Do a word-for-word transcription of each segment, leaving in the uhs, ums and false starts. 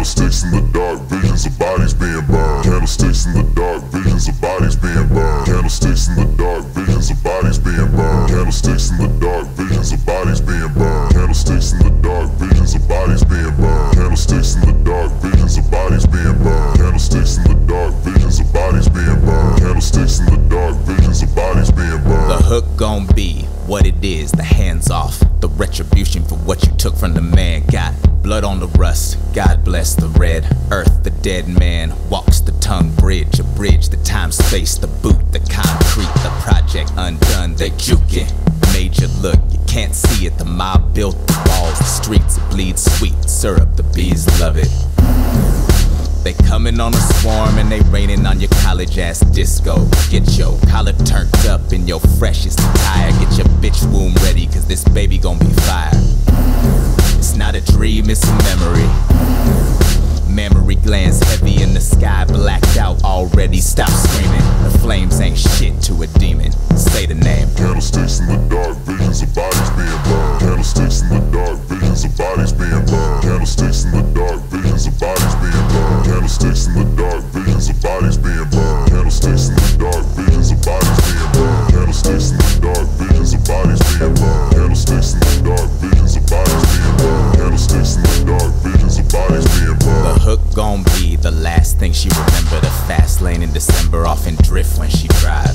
Candlesticks in the dark, visions of bodies being burned. Candlesticks in the dark, visions of bodies being burned. Candlesticks in the dark, visions of bodies being burned. Candlesticks in the dark, visions of bodies being burned. Candlesticks in the dark, visions of bodies being burned. Candlesticks in the dark, visions of bodies being burned. Candlesticks in the dark, visions of bodies being burned. Candlesticks in the dark, visions of bodies being burned. The hook gon' be what it is, the hands off. The retribution for what you took from the man. Got blood on the rust, God bless the red earth. The dead man walks the tongue bridge, a bridge, the time space, the boot, the concrete, the project undone, they juke it. Major look, you can't see it, the mob built the walls, the streets, it bleeds sweet syrup, the bees love it. They coming on a swarm and they raining on your college ass disco. Get your collar turned up in your freshest attire. Get your bitch womb ready, cause this baby gon' be fire. It's not a dream, it's a memory. Mammary glands heavy in the sky, blacked out already. Stop screaming, the flames ain't shit to a demon. Say the name. Candlesticks in the dark, visions of bodies being burned. Candlesticks in the dark, visions of bodies being burned. Candlesticks in the dark, visions of bodies being burned. Candlesticks in the dark, visions of bodies being burned. Candlesticks in the dark, visions of bodies being burned. Candlesticks in the dark, visions of bodies being burned. Candlesticks in the dark, visions of bodies being burned. Candlesticks in the dark, visions of bodies being burned. The hook gon' be the last thing she remember. The fast lane in December, off in drift when she drive.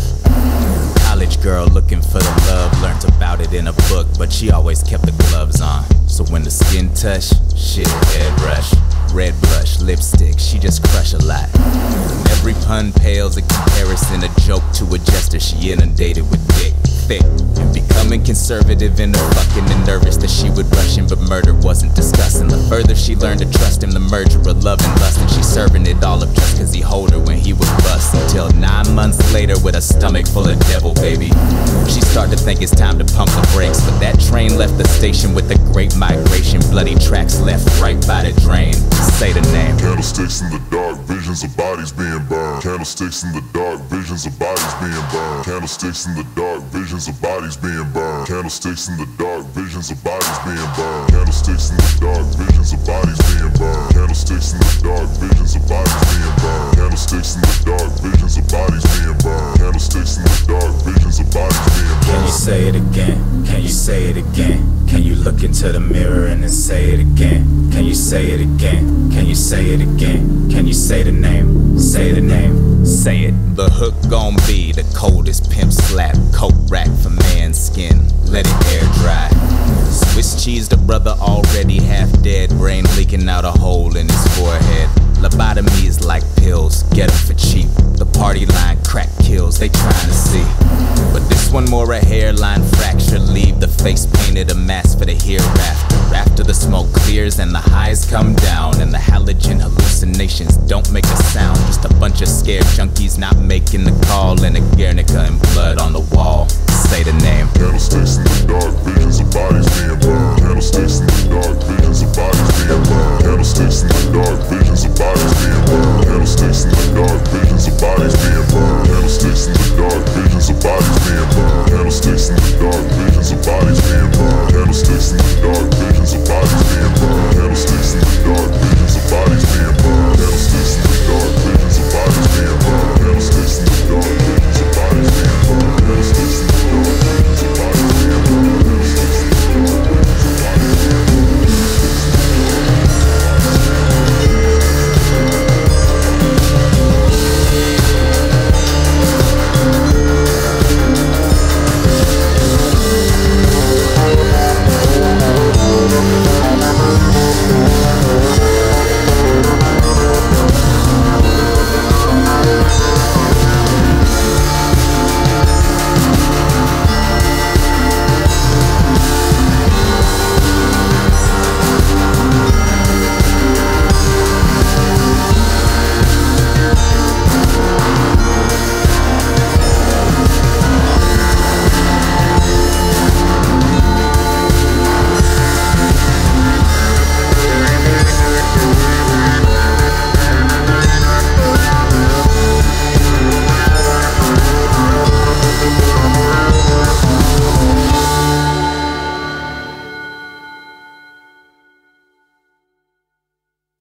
College girl looking for the love, learned about it in a book, but she always kept the gloves on. So when the skin touch, shit, head rush. Red blush, lipstick, she just crush a lot. And every pun pales in comparison, a joke to a jester. She inundated with dick, thick, and becoming conservative in her fucking and nervous that she would rush him, but murder wasn't discussing. The further she learned to trust him, the merger of love and lust, and she serving it all up just cause he hold her when he would bust. Until nine months later with a stomach full of devil baby, she started to think it's time to pump the brakes, but that train left the station with the great migration. Bloody tracks left right by the drain. Say the name. Candlesticks in the dark, visions of bodies being burned. Candlesticks in the dark, visions of bodies being burned. Candlesticks in the dark, visions of bodies being burned. Candlesticks in the dark, visions of bodies being burned. Candlesticks in the dark, visions of bodies being burned. Candlesticks in the dark, visions of bodies being burned. Candlesticks in the dark, visions of bodies being burned. Candlesticks in the dark, visions of bodies being burned. Can you say it again? Can you say it again? Can you look into the mirror and then say it again? Can you say it again? Can you say it again? Can you say the name? Say the name. Say it. The hook gon' be the coldest pimp slap. Coat rack for man's skin. Let it air dry. Swiss cheese, the brother already half dead. Brain leaking out a hole in his forehead. Lobotomies like pills, get 'em for cheap. The party line crack kills, they trying to see. But this one more a hairline fracture. Leave the face painted a mask for the hereafter. After the smoke clears and the highs come down, and the halogen hallucinations don't make a sound. Just a bunch of scared junkies not making the call, and a Guernica and blood on the wall. Say the name. Candlesticks in the dark, visions of bodies being burned. Candlesticks in the dark,